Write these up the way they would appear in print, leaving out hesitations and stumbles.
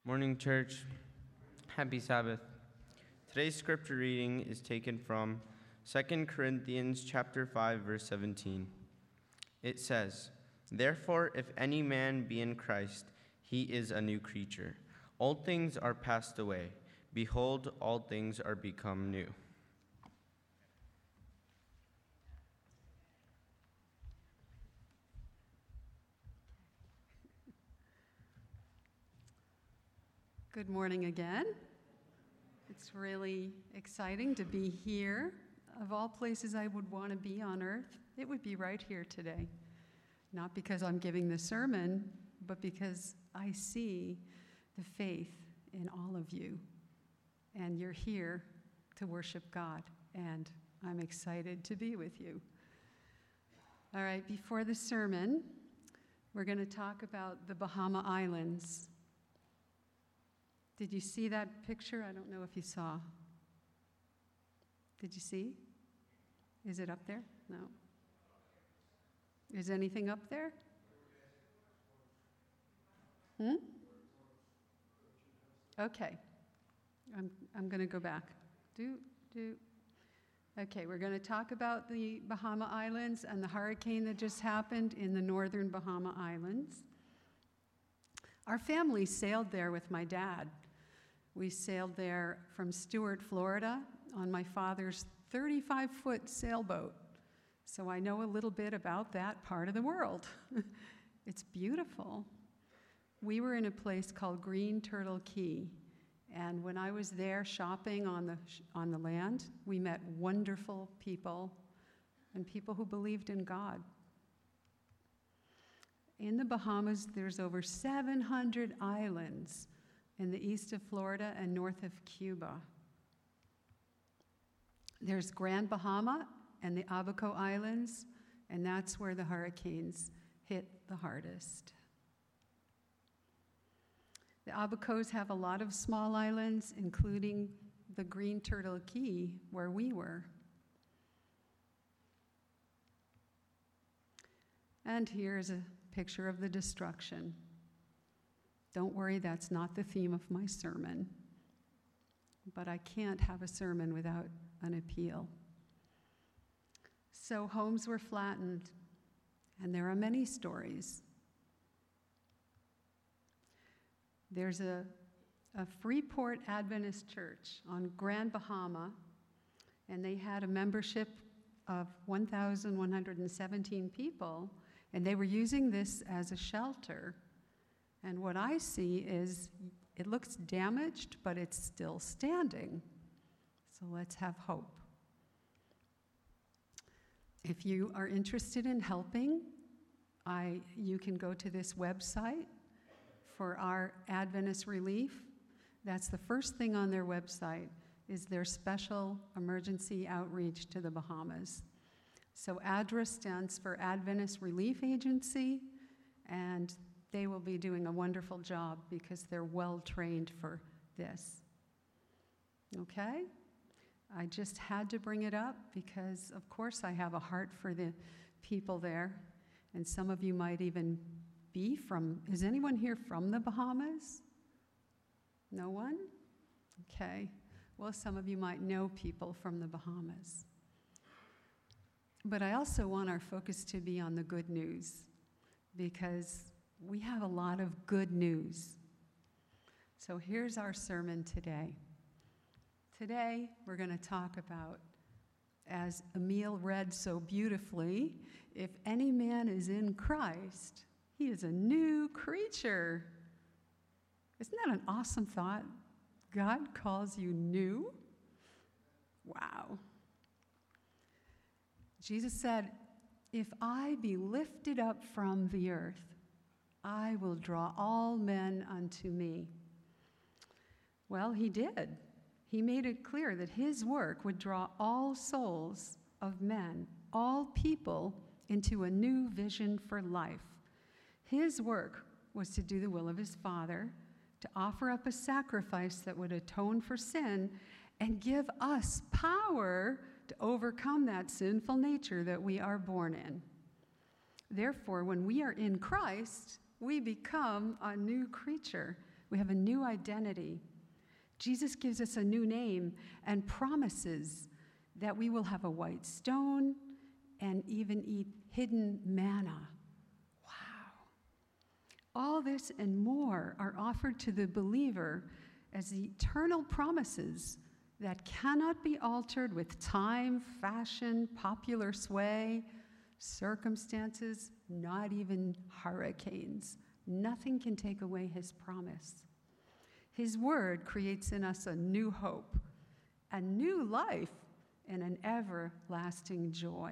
Morning, church. Happy Sabbath. Today's scripture reading is taken from 2 Corinthians chapter 5, verse 17. It says, "Therefore, if any man be in Christ, he is a new creature. Old things are passed away. Behold, all things are become new." Good morning again. It's really exciting to be here. Of all places I would want to be on earth, it would be right here today. Not because I'm giving the sermon, but because I see the faith in all of you. And you're here to worship God, and I'm excited to be with you. All right, before the sermon, we're going to talk about the Bahama Islands. Did you see that picture? I don't know if you saw. Did you see? Is it up there? No. Is anything up there? Okay. I'm going to go back. Okay, we're going to talk about the Bahama Islands and the hurricane that just happened in the northern Bahama Islands. Our family sailed there with my dad. We sailed there from Stuart, Florida, on my father's 35-foot sailboat. So I know a little bit about that part of the world. It's beautiful. We were in a place called Green Turtle Key, and when I was there shopping on the land, we met wonderful people and people who believed in God. In the Bahamas, there's over 700 islands in the east of Florida and north of Cuba. There's Grand Bahama and the Abaco Islands, and that's where the hurricanes hit the hardest. The Abacos have a lot of small islands, including the Green Turtle Key, where we were. And here's a picture of the destruction. Don't worry, that's not the theme of my sermon, but I can't have a sermon without an appeal. So homes were flattened, and there are many stories. There's a Freeport Adventist church on Grand Bahama, and they had a membership of 1,117 people, and they were using this as a shelter. And what I see is it looks damaged, but it's still standing. So let's have hope. If you are interested in helping, you can go to this website for our Adventist Relief. That's the first thing on their website is their special emergency outreach to the Bahamas. So ADRA stands for Adventist Relief Agency, and they will be doing a wonderful job because they're well trained for this. Okay? I just had to bring it up because, of course, I have a heart for the people there, and some of you might even be from, is anyone here from the Bahamas? No one? Okay. Well, some of you might know people from the Bahamas. But I also want our focus to be on the good news because we have a lot of good news. So here's our sermon today. Today, we're going to talk about, as Emil read so beautifully, if any man is in Christ, he is a new creature. Isn't that an awesome thought? God calls you new? Wow. Jesus said, "If I be lifted up from the earth, I will draw all men unto me." Well, he did. He made it clear that his work would draw all souls of men, all people, into a new vision for life. His work was to do the will of his Father, to offer up a sacrifice that would atone for sin and give us power to overcome that sinful nature that we are born in. Therefore, when we are in Christ, we become a new creature. We have a new identity. Jesus gives us a new name and promises that we will have a white stone and even eat hidden manna. Wow. All this and more are offered to the believer as eternal promises that cannot be altered with time, fashion, popular sway, circumstances, not even hurricanes. Nothing can take away his promise. His word creates in us a new hope, a new life, and an everlasting joy.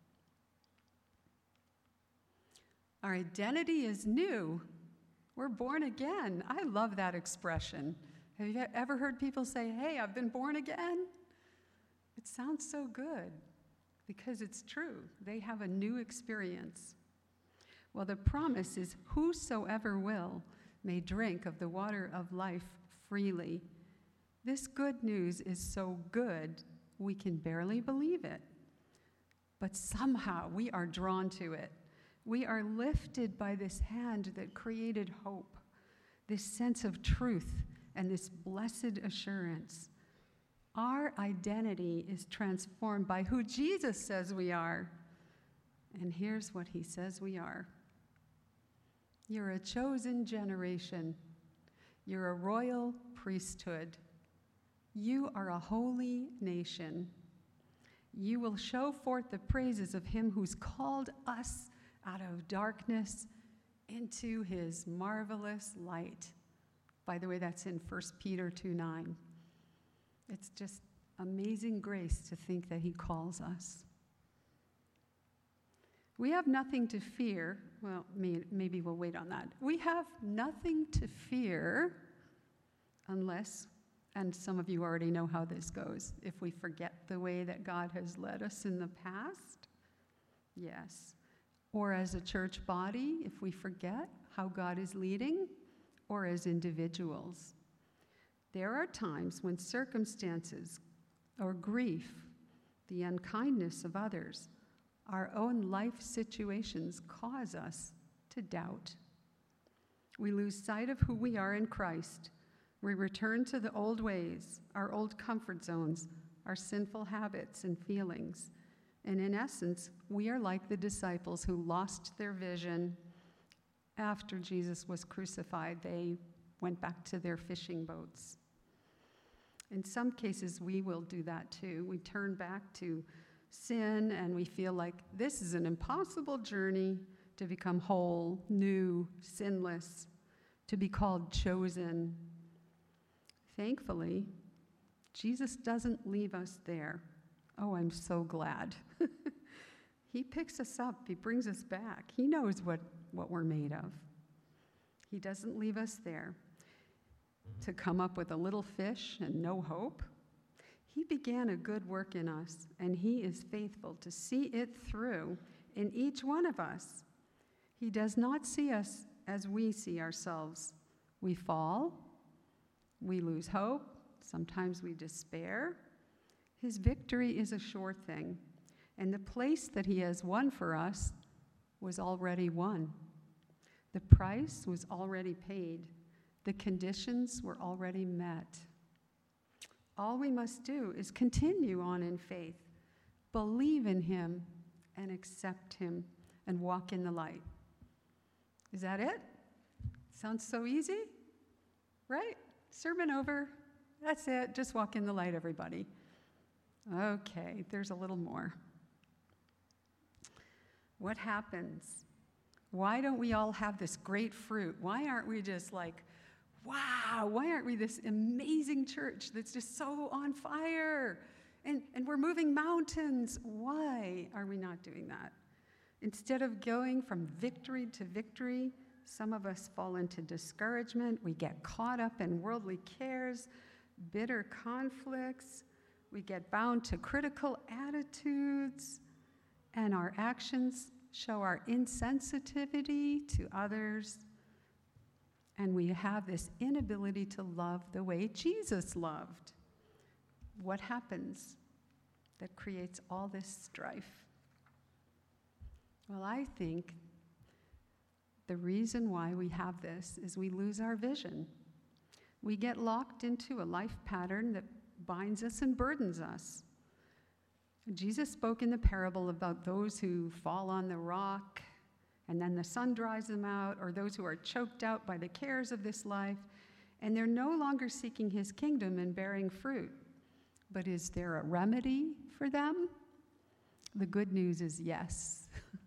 Our identity is new. We're born again. I love that expression. Have you ever heard people say, "Hey, I've been born again"? It sounds so good because it's true. They have a new experience. Well, the promise is, whosoever will may drink of the water of life freely. This good news is so good, we can barely believe it. But somehow we are drawn to it. We are lifted by this hand that created hope, this sense of truth, and this blessed assurance. Our identity is transformed by who Jesus says we are. And here's what he says we are. You're a chosen generation. You're a royal priesthood. You are a holy nation. You will show forth the praises of him who's called us out of darkness into his marvelous light. By the way, that's in 1 Peter 2:9. It's just amazing grace to think that he calls us. We have nothing to fear. Well, maybe we'll wait on that. We have nothing to fear unless, and some of you already know how this goes, if we forget the way that God has led us in the past. Yes. Or as a church body, if we forget how God is leading, or as individuals. There are times when circumstances or grief, the unkindness of others, our own life situations cause us to doubt. We lose sight of who we are in Christ. We return to the old ways, our old comfort zones, our sinful habits and feelings. And in essence, we are like the disciples who lost their vision after Jesus was crucified. They went back to their fishing boats. In some cases, we will do that too. We turn back to sin and we feel like this is an impossible journey to become whole, new, sinless, to be called chosen. Thankfully, Jesus doesn't leave us there. Oh, I'm so glad. He picks us up. He brings us back. He knows what we're made of. He doesn't leave us there to come up with a little fish and no hope. He began a good work in us, and he is faithful to see it through in each one of us. He does not see us as we see ourselves. We fall. We lose hope. Sometimes we despair. His victory is a sure thing, and the place that he has won for us was already won. The price was already paid. The conditions were already met. All we must do is continue on in faith, believe in him, and accept him, and walk in the light. Is that it? Sounds so easy, right? Sermon over. That's it. Just walk in the light, everybody. Okay, there's a little more. What happens? Why don't we all have this great fruit? Why aren't we just like, wow, why aren't we this amazing church that's just so on fire? And we're moving mountains. Why are we not doing that? Instead of going from victory to victory, some of us fall into discouragement. We get caught up in worldly cares, bitter conflicts. We get bound to critical attitudes, and our actions show our insensitivity to others. And we have this inability to love the way Jesus loved. What happens that creates all this strife? Well, I think the reason why we have this is we lose our vision. We get locked into a life pattern that binds us and burdens us. Jesus spoke in the parable about those who fall on the rock and then the sun dries them out, or those who are choked out by the cares of this life, and they're no longer seeking his kingdom and bearing fruit. But is there a remedy for them? The good news is yes.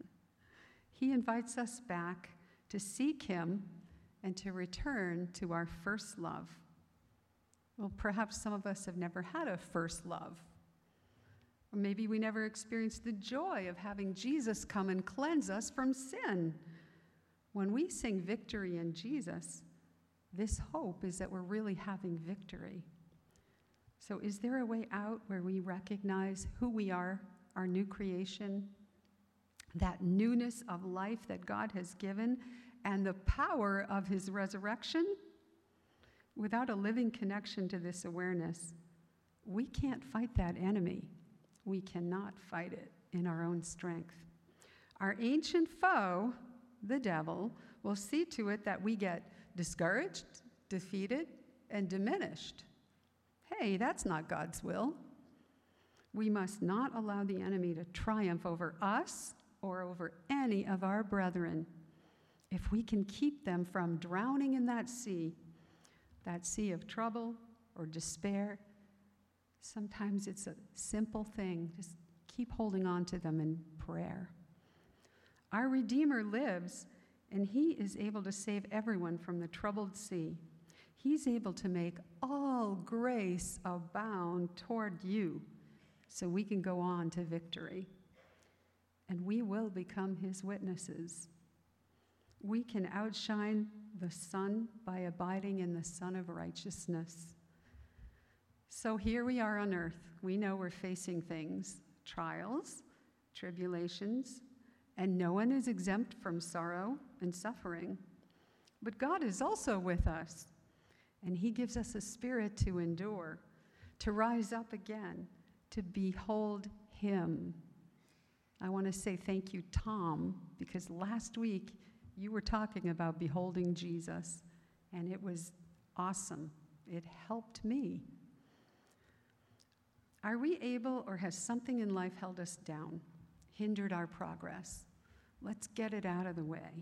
He invites us back to seek him and to return to our first love. Well, perhaps some of us have never had a first love. Or maybe we never experienced the joy of having Jesus come and cleanse us from sin. When we sing victory in Jesus, this hope is that we're really having victory. So is there a way out where we recognize who we are, our new creation, that newness of life that God has given, and the power of his resurrection? Without a living connection to this awareness, we can't fight that enemy. We cannot fight it in our own strength. Our ancient foe, the devil, will see to it that we get discouraged, defeated, and diminished. Hey, that's not God's will. We must not allow the enemy to triumph over us or over any of our brethren. If we can keep them from drowning in that sea of trouble or despair, sometimes it's a simple thing. Just keep holding on to them in prayer. Our Redeemer lives, and he is able to save everyone from the troubled sea. He's able to make all grace abound toward you so we can go on to victory. And we will become his witnesses. We can outshine the sun by abiding in the Son of Righteousness. So here we are on earth. We know we're facing things, trials, tribulations, and no one is exempt from sorrow and suffering. But God is also with us, and he gives us a spirit to endure, to rise up again, to behold him. I want to say thank you, Tom, because last week you were talking about beholding Jesus, and it was awesome. It helped me. Are we able, or has something in life held us down, hindered our progress? Let's get it out of the way.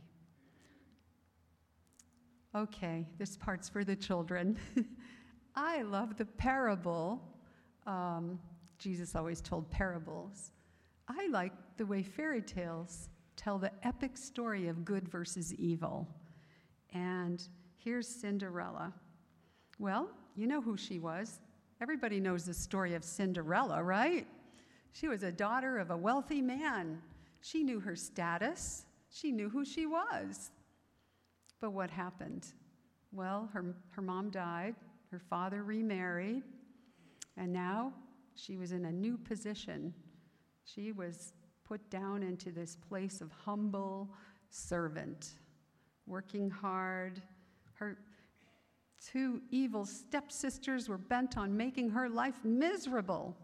Okay, this part's for the children. I love the parable. Jesus always told parables. I like the way fairy tales tell the epic story of good versus evil. And here's Cinderella. Well, you know who she was. Everybody knows the story of Cinderella, right? She was a daughter of a wealthy man. She knew her status. She knew who she was. But what happened? Well, her mom died. Her father remarried. And now she was in a new position. She was put down into this place of humble servant, working hard. Her two evil stepsisters were bent on making her life miserable.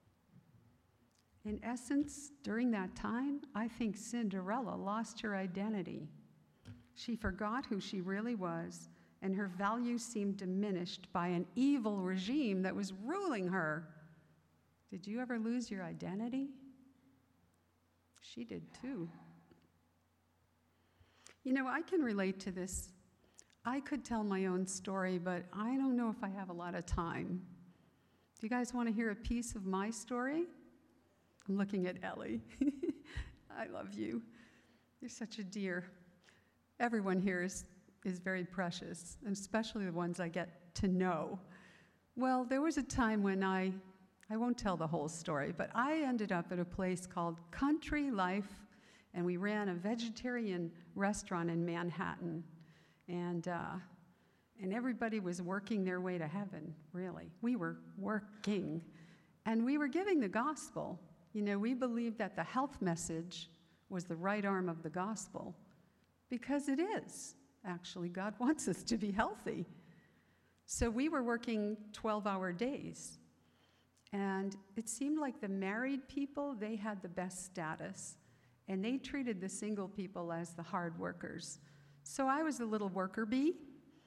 In essence, during that time, I think Cinderella lost her identity. She forgot who she really was, and her value seemed diminished by an evil regime that was ruling her. Did you ever lose your identity? She did too. You know, I can relate to this. I could tell my own story, but I don't know if I have a lot of time. Do you guys want to hear a piece of my story? I'm looking at Ellie. I love you. You're such a dear. Everyone here is very precious, and especially the ones I get to know. Well, there was a time when I won't tell the whole story, but I ended up at a place called Country Life, and we ran a vegetarian restaurant in Manhattan. And everybody was working their way to heaven, really. We were working. And we were giving the gospel. You know, we believed that the health message was the right arm of the gospel, because it is. Actually, God wants us to be healthy. So we were working 12-hour days. And it seemed like the married people, they had the best status. And they treated the single people as the hard workers. So I was the little worker bee,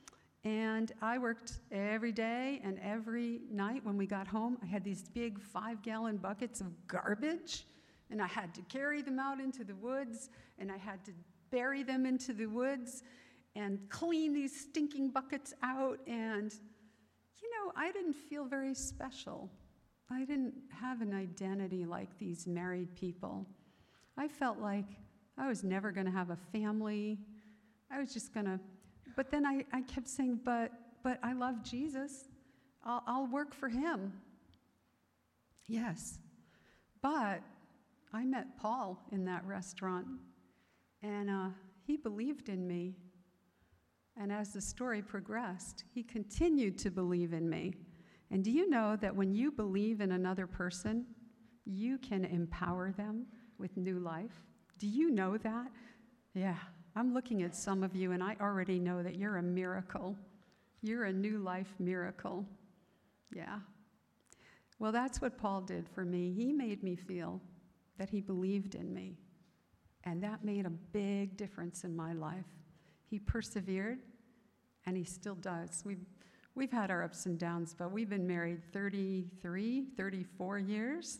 And I worked every day and every night when we got home. I had these big 5-gallon buckets of garbage, and I had to carry them out into the woods, and I had to bury them into the woods and clean these stinking buckets out. And, I didn't feel very special. I didn't have an identity like these married people. I felt like I was never going to have a family. I was just going to, but then I kept saying, but I love Jesus. I'll work for him. Yes. But I met Paul in that restaurant, and he believed in me. And as the story progressed, he continued to believe in me. And do you know that when you believe in another person, you can empower them with new life? Do you know that? Yeah, I'm looking at some of you, and I already know that you're a miracle. You're a new life miracle. Yeah. Well, that's what Paul did for me. He made me feel that he believed in me. And that made a big difference in my life. He persevered, and he still does. We've had our ups and downs, but we've been married 34 years.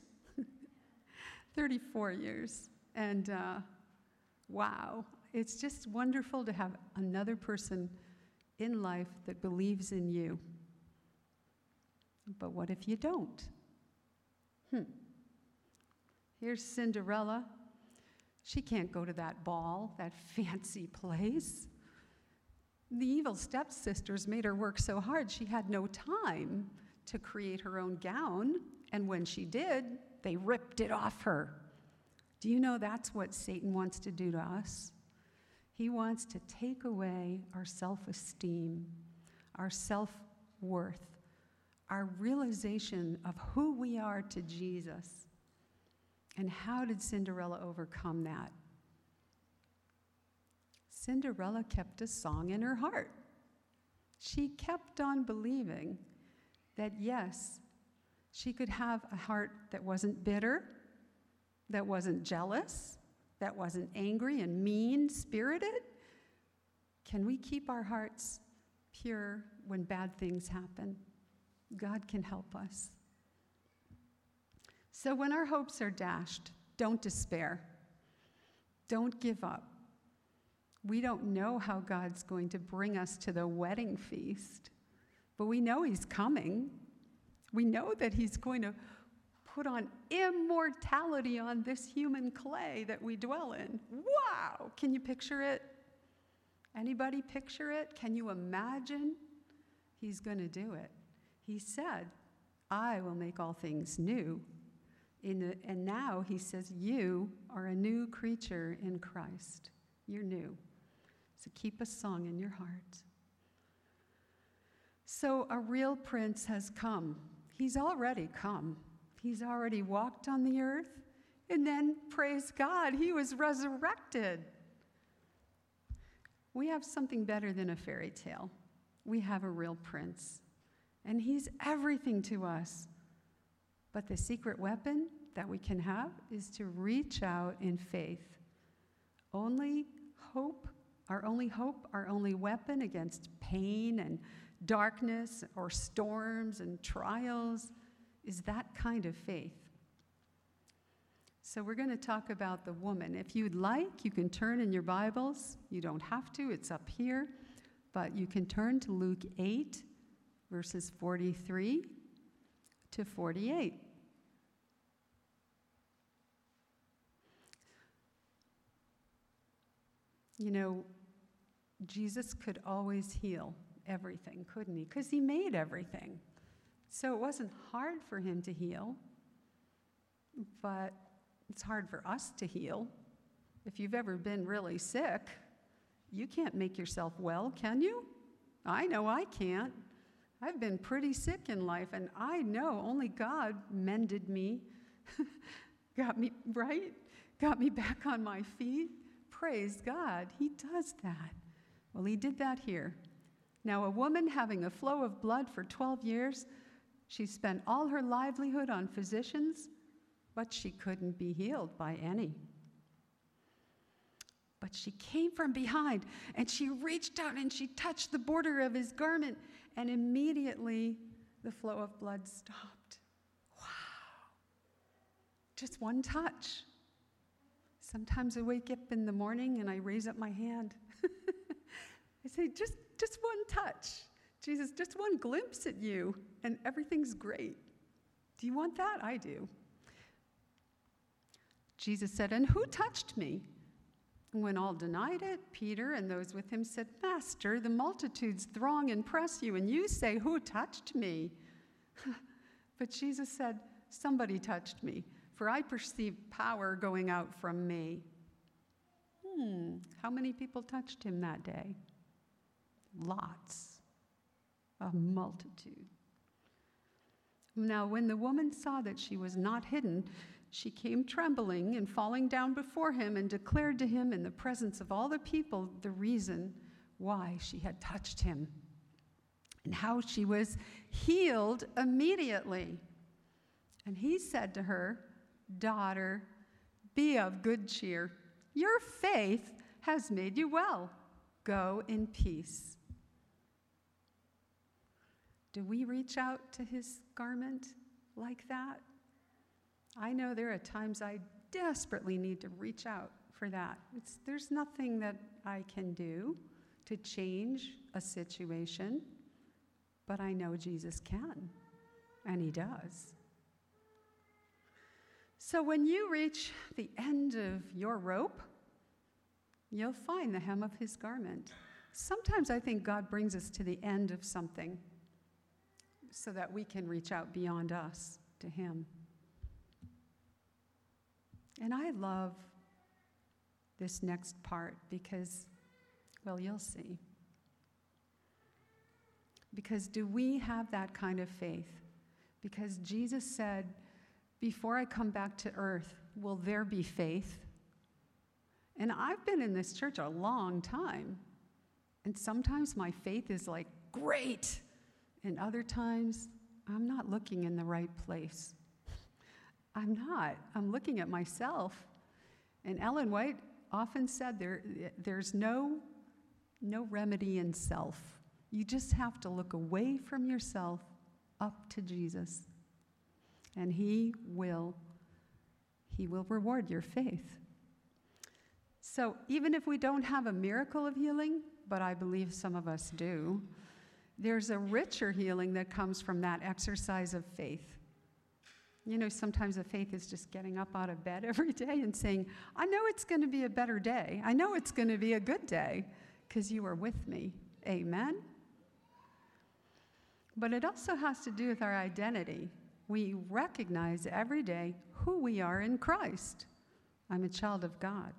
34 years. And wow, it's just wonderful to have another person in life that believes in you. But what if you don't? Here's Cinderella. She can't go to that ball, that fancy place. The evil stepsisters made her work so hard she had no time to create her own gown, and when she did, they ripped it off her. Do you know that's what Satan wants to do to us? He wants to take away our self-esteem, our self-worth, our realization of who we are to Jesus. And how did Cinderella overcome that? Cinderella kept a song in her heart. She kept on believing that, yes, she could have a heart that wasn't bitter, that wasn't jealous, that wasn't angry and mean-spirited. Can we keep our hearts pure when bad things happen? God can help us. So when our hopes are dashed, don't despair. Don't give up. We don't know how God's going to bring us to the wedding feast, but we know he's coming. We know that he's going to put on immortality on this human clay that we dwell in. Wow! Can you picture it? Anybody picture it? Can you imagine? He's going to do it. He said, I will make all things new. And now he says, you are a new creature in Christ. You're new. So keep a song in your heart. So a real prince has come. He's already come. He's already walked on the earth. And then, praise God, he was resurrected. We have something better than a fairy tale. We have a real prince. And he's everything to us. But the secret weapon that we can have is to reach out in faith. Only hope, our only weapon against pain and darkness or storms and trials is that kind of faith. So we're going to talk about the woman. If you'd like, you can turn in your Bibles. You don't have to, it's up here. But you can turn to Luke 8, verses 43 to 48. You know, Jesus could always heal everything, couldn't he? Because he made everything. So it wasn't hard for him to heal, but it's hard for us to heal. If you've ever been really sick, you can't make yourself well, can you? I know I can't. I've been pretty sick in life, and I know only God mended me, got me right, got me back on my feet. Praise God, he does that. Well, he did that here. Now, a woman having a flow of blood for 12 years, she spent all her livelihood on physicians, but she couldn't be healed by any. But she came from behind, and she reached out and she touched the border of his garment, and immediately the flow of blood stopped. Wow. Just one touch. Sometimes I wake up in the morning and I raise up my hand. I say, just one touch. Jesus, just one glimpse at you, and everything's great. Do you want that? I do. Jesus said, and who touched me? And when all denied it, Peter and those with him said, Master, the multitudes throng and press you, and you say, who touched me? But Jesus said, somebody touched me, for I perceive power going out from me. How many people touched him that day? Lots. A multitude. Now, when the woman saw that she was not hidden, she came trembling and falling down before him and declared to him in the presence of all the people the reason why she had touched him and how she was healed immediately. And he said to her, Daughter, be of good cheer. Your faith has made you well. Go in peace. Do we reach out to his garment like that? I know there are times I desperately need to reach out for that. There's nothing that I can do to change a situation, but I know Jesus can, and he does. So when you reach the end of your rope, you'll find the hem of his garment. Sometimes I think God brings us to the end of something so that we can reach out beyond us to him. And I love this next part because, well, you'll see. Because do we have that kind of faith? Because Jesus said, before I come back to earth, will there be faith? And I've been in this church a long time. And sometimes my faith is like, great. And other times, I'm not looking in the right place. I'm not. I'm looking at myself. And Ellen White often said there's no remedy in self. You just have to look away from yourself up to Jesus. And he will reward your faith. So even if we don't have a miracle of healing, but I believe some of us do, there's a richer healing that comes from that exercise of faith. You know, sometimes the faith is just getting up out of bed every day and saying, I know it's going to be a better day. I know it's going to be a good day because you are with me. Amen? But it also has to do with our identity. We recognize every day who we are in Christ. I'm a child of God.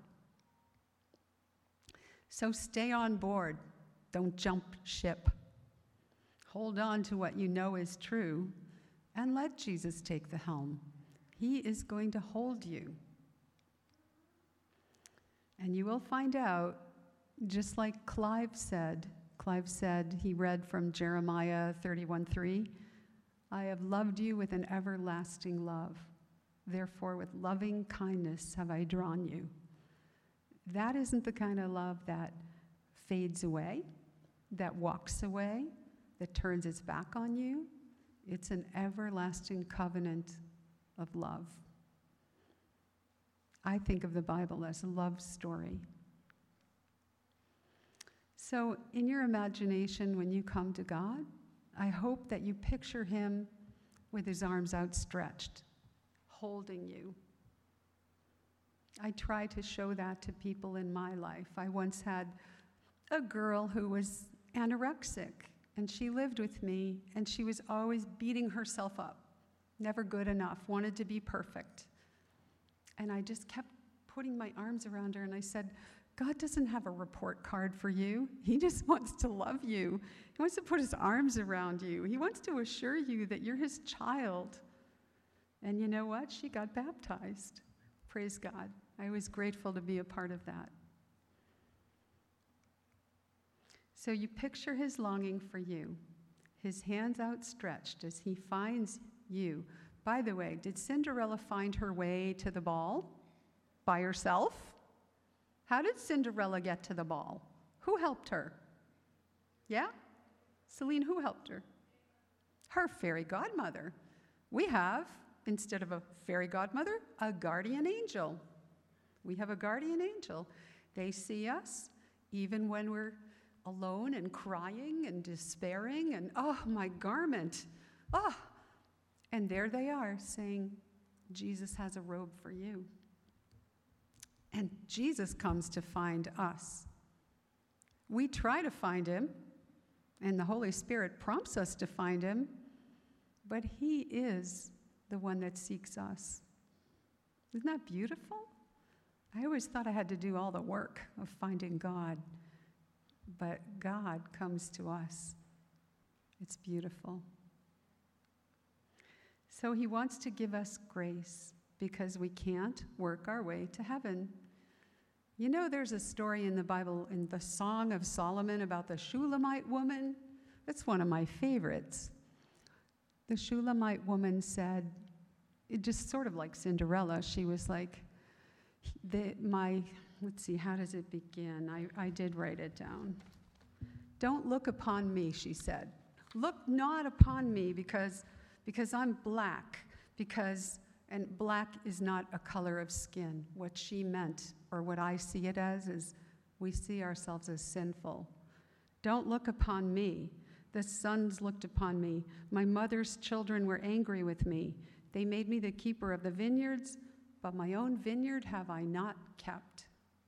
So stay on board. Don't jump ship. Hold on to what you know is true. And let Jesus take the helm. He is going to hold you. And you will find out, just like Clive said, he read from Jeremiah 31:3, I have loved you with an everlasting love. Therefore, with loving kindness have I drawn you. That isn't the kind of love that fades away, that walks away, that turns its back on you. It's an everlasting covenant of love. I think of the Bible as a love story. So in your imagination, when you come to God, I hope that you picture him with his arms outstretched, holding you. I try to show that to people in my life. I once had a girl who was anorexic, and she lived with me, and she was always beating herself up, never good enough, wanted to be perfect. And I just kept putting my arms around her, and I said, God doesn't have a report card for you. He just wants to love you. He wants to put his arms around you. He wants to assure you that you're his child. And you know what? She got baptized. Praise God. I was grateful to be a part of that. So you picture his longing for you, his hands outstretched as he finds you. By the way, did Cinderella find her way to the ball by herself? How did Cinderella get to the ball? Who helped her? Yeah? Celine, who helped her? Her fairy godmother. We have, instead of a fairy godmother, a guardian angel. We have a guardian angel. They see us even when we're alone and crying and despairing and, oh, my garment. Oh. And there they are saying, Jesus has a robe for you. And Jesus comes to find us. We try to find him, and the Holy Spirit prompts us to find him, but he is the one that seeks us. Isn't that beautiful? I always thought I had to do all the work of finding God, but God comes to us. It's beautiful. So he wants to give us grace because we can't work our way to heaven. You know, there's a story in the Bible, in the Song of Solomon, about the Shulamite woman. That's one of my favorites. The Shulamite woman said, it just sort of like Cinderella, she was like, let's see, how does it begin? I did write it down. Don't look upon me, she said. Look not upon me because I'm black, and black is not a color of skin. What she meant, or what I see it as, is we see ourselves as sinful. Don't look upon me. The sons looked upon me. My mother's children were angry with me. They made me the keeper of the vineyards, but my own vineyard have I not kept.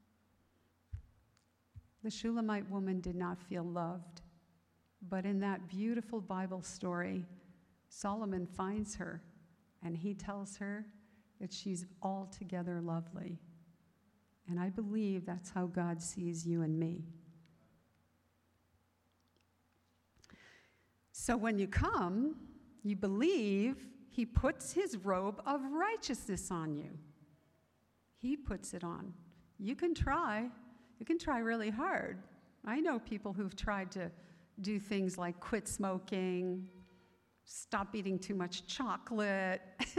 The Shulamite woman did not feel loved, but in that beautiful Bible story, Solomon finds her, and he tells her that she's altogether lovely. And I believe that's how God sees you and me. So when you come, you believe he puts his robe of righteousness on you. He puts it on. You can try. You can try really hard. I know people who've tried to do things like quit smoking, stop eating too much chocolate,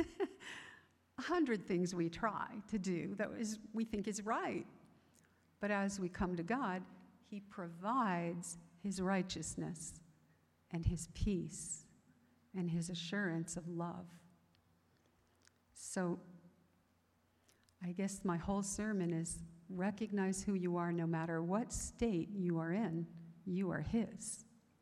100 things we try to do that we think is right. But as we come to God, he provides his righteousness and his peace and his assurance of love. So I guess my whole sermon is recognize who you are no matter what state you are in. You are his.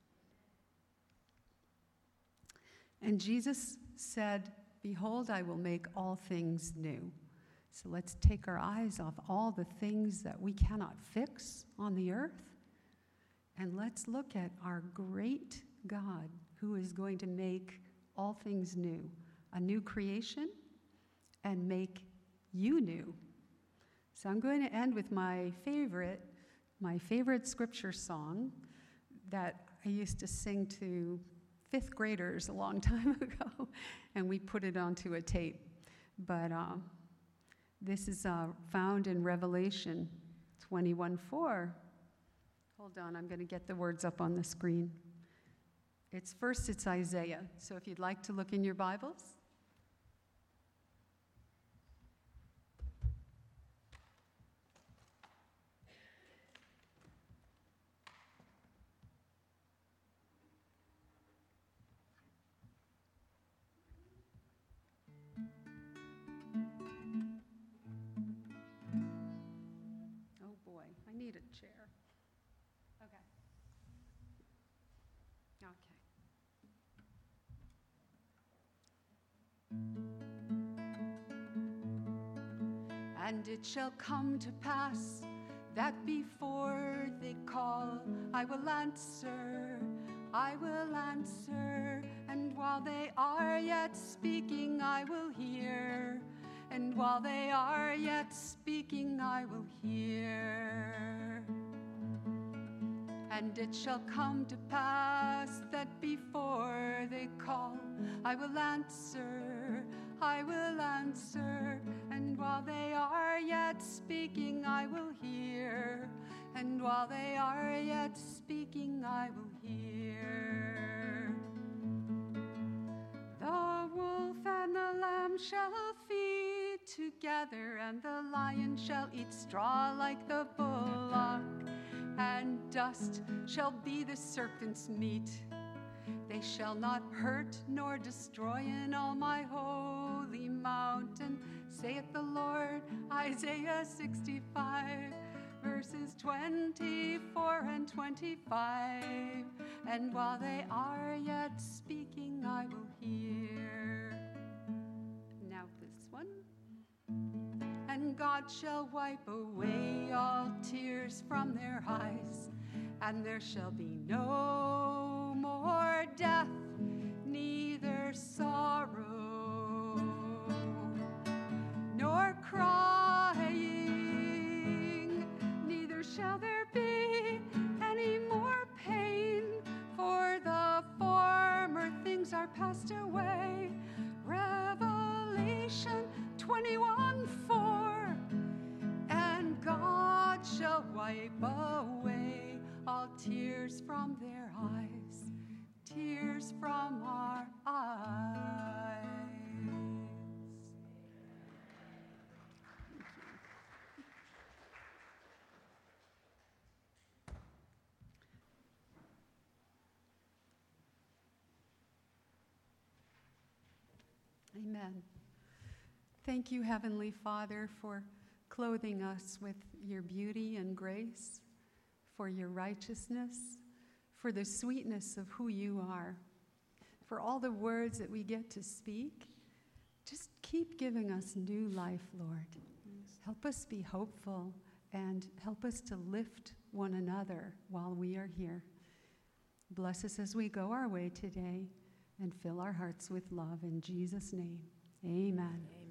And Jesus said, behold, I will make all things new. So let's take our eyes off all the things that we cannot fix on the earth, and let's look at our great God who is going to make all things new, a new creation, and make you new. So I'm going to end with my favorite scripture song that I used to sing to fifth graders a long time ago, and we put it onto a tape. But this is found in Revelation 21:4. Hold on, I'm going to get the words up on the screen. It's Isaiah. So if you'd like to look in your Bibles. Chair. Okay. And it shall come to pass that before they call, I will answer, and while they are yet speaking, I will hear, and while they are yet speaking, I will hear. And it shall come to pass that before they call, I will answer, and while they are yet speaking, I will hear, and while they are yet speaking, I will hear. The wolf and the lamb shall feed together and the lion shall eat straw like the bullock, and dust shall be the serpent's meat. They shall not hurt nor destroy in all my holy mountain, saith the Lord. Isaiah 65, verses 24 and 25. And while they are yet speaking, I will hear. Now this one. And God shall wipe away all tears from their eyes, and there shall be no more death, neither sorrow, nor crying, neither shall there be any more pain, for the former things are passed away. Revelation 21:4. And God shall wipe away all tears from their eyes, tears from our eyes. Amen. Thank you, Heavenly Father, for clothing us with your beauty and grace, for your righteousness, for the sweetness of who you are, for all the words that we get to speak. Just keep giving us new life, Lord. Help us be hopeful and help us to lift one another while we are here. Bless us as we go our way today and fill our hearts with love. In Jesus' name, amen.